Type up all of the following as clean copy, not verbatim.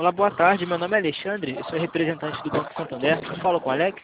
Olá, boa tarde. Meu nome é Alexandre, eu sou representante do Banco Santander. Eu falo com o Alex.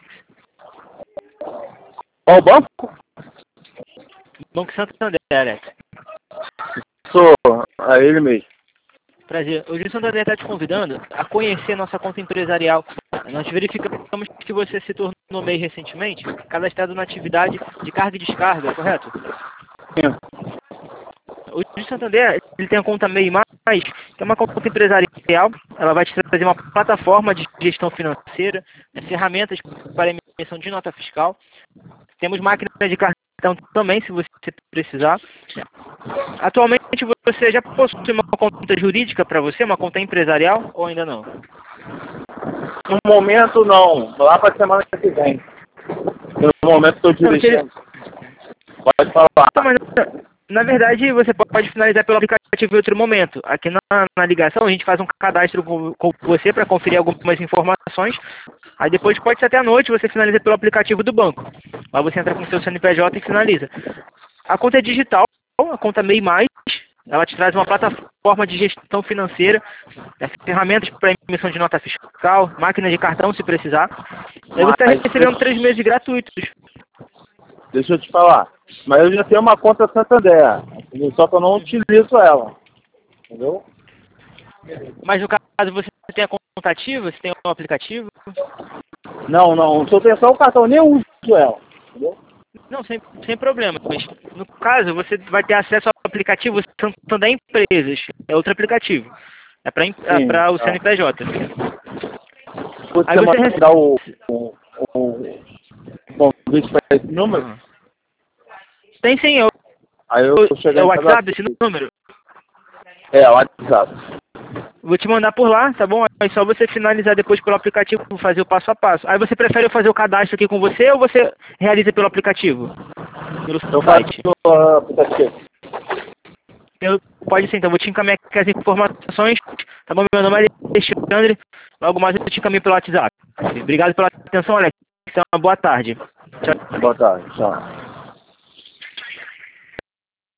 Qual banco? Banco Santander, Alex. Sou a ele mesmo. Prazer. Hoje o Santander está te convidando a conhecer nossa conta empresarial. Nós verificamos que você se tornou MEI recentemente, cadastrado na atividade de carga e descarga, correto? Sim. O Santander ele tem a conta MEI+, que é uma conta empresarial. Ela vai te trazer uma plataforma de gestão financeira, ferramentas para emissão de nota fiscal. Temos máquina de cartão também, se você precisar. Atualmente você já possui uma conta jurídica para você, uma conta empresarial, ou ainda não? No momento não, lá para a semana que vem. No momento estou dirigindo. Pode falar. Não, mas, na verdade, você pode finalizar pelo aplicativo em outro momento. Aqui na ligação a gente faz um cadastro com você para conferir algumas informações. Aí depois pode ser até à noite, você finaliza pelo aplicativo do banco. Lá você entra com o seu CNPJ e finaliza. A conta é digital, a conta MEI+, ela te traz uma plataforma de gestão financeira, ferramentas para emissão de nota fiscal, máquina de cartão se precisar. Aí você está recebendo 3 meses gratuitos. Deixa eu te falar. Mas eu já tenho uma conta Santander, só que eu não utilizo ela. Entendeu? Mas no caso você tem a conta ativa, você tem um aplicativo? Não. Se eu tenho só o cartão, eu nem uso ela. Entendeu? Não, sem problema. Mas no caso você vai ter acesso ao aplicativo Santander Empresas. É outro aplicativo. É para o CNPJ. Você mandar o convite para esse número? Tem sim, Aí eu chego é o WhatsApp esse número? É, o WhatsApp. Vou te mandar por lá, tá bom? É só você finalizar depois pelo aplicativo, fazer o passo a passo. Aí você prefere eu fazer o cadastro aqui com você ou você realiza pelo aplicativo? Pelo site? Eu faço pelo aplicativo. Pode ser, então vou te encaminhar aqui as informações, tá bom? Meu nome é Alexandre, logo mais eu te encaminho pelo WhatsApp. Obrigado pela atenção, Alex. Uma boa tarde. Tchau. Boa tarde, tchau.